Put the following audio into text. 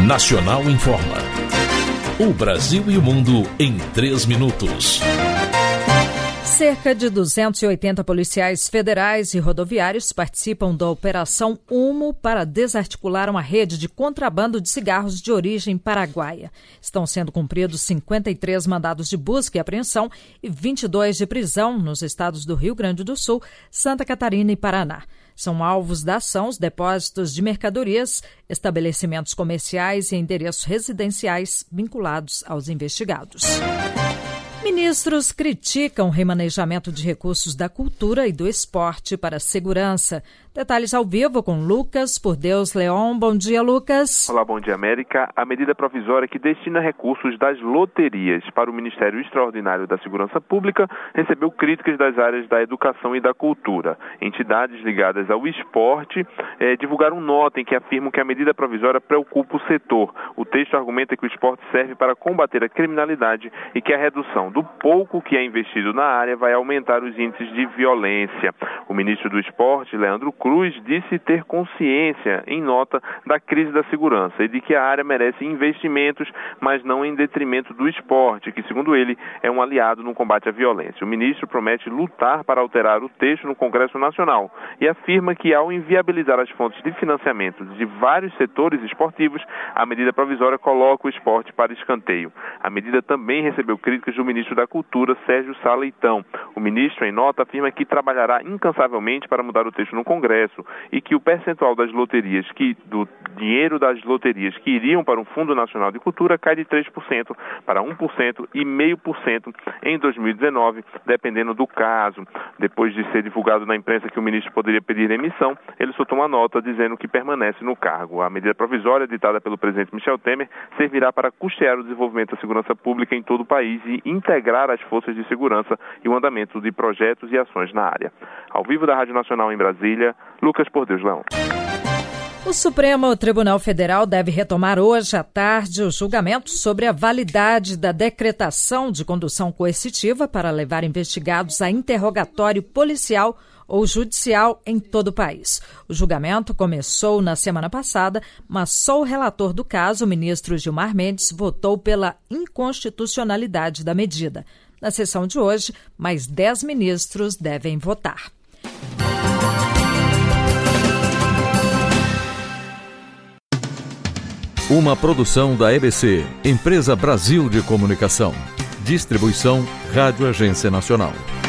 Nacional Informa. O Brasil e o mundo em 3 minutos. Cerca de 280 policiais federais e rodoviários participam da Operação Humo para desarticular uma rede de contrabando de cigarros de origem paraguaia. Estão sendo cumpridos 53 mandados de busca e apreensão e 22 de prisão nos estados do Rio Grande do Sul, Santa Catarina e Paraná. São alvos da ação os depósitos de mercadorias, estabelecimentos comerciais e endereços residenciais vinculados aos investigados. Ministros criticam o remanejamento de recursos da cultura e do esporte para a segurança. Detalhes ao vivo com Lucas Por Deus Leon. Bom dia, Lucas. Olá, bom dia, América. A medida provisória que destina recursos das loterias para o Ministério Extraordinário da Segurança Pública recebeu críticas das áreas da educação e da cultura. Entidades ligadas ao esporte divulgaram nota em que afirmam que a medida provisória preocupa o setor. O texto argumenta que o esporte serve para combater a criminalidade e que a redução do pouco que é investido na área vai aumentar os índices de violência. O ministro do Esporte, Leandro Cruz, disse ter consciência, em nota, da crise da segurança e de que a área merece investimentos, mas não em detrimento do esporte, que, segundo ele, é um aliado no combate à violência. O ministro promete lutar para alterar o texto no Congresso Nacional e afirma que, ao inviabilizar as fontes de financiamento de vários setores esportivos, a medida provisória coloca o esporte para escanteio. A medida também recebeu críticas do ministro da Cultura, Sérgio Sá Leitão. O ministro, em nota, afirma que trabalhará incansavelmente para mudar o texto no Congresso e que o percentual das loterias, do dinheiro das loterias que iriam para o Fundo Nacional de Cultura cai de 3% para 1% e 0,5% em 2019, dependendo do caso. Depois de ser divulgado na imprensa que o ministro poderia pedir demissão, ele soltou uma nota dizendo que permanece no cargo. A medida provisória, ditada pelo presidente Michel Temer, servirá para custear o desenvolvimento da segurança pública em todo o país e integrar as forças de segurança e o andamento de projetos e ações na área. Ao vivo da Rádio Nacional em Brasília, Lucas Por Deus Leão. O Supremo Tribunal Federal deve retomar hoje à tarde o julgamento sobre a validade da decretação de condução coercitiva para levar investigados a interrogatório policial ou judicial em todo o país. O julgamento começou na semana passada, mas só o relator do caso, o ministro Gilmar Mendes, votou pela inconstitucionalidade da medida. Na sessão de hoje, mais 10 ministros devem votar. Uma produção da EBC, Empresa Brasil de Comunicação. Distribuição Rádio Agência Nacional.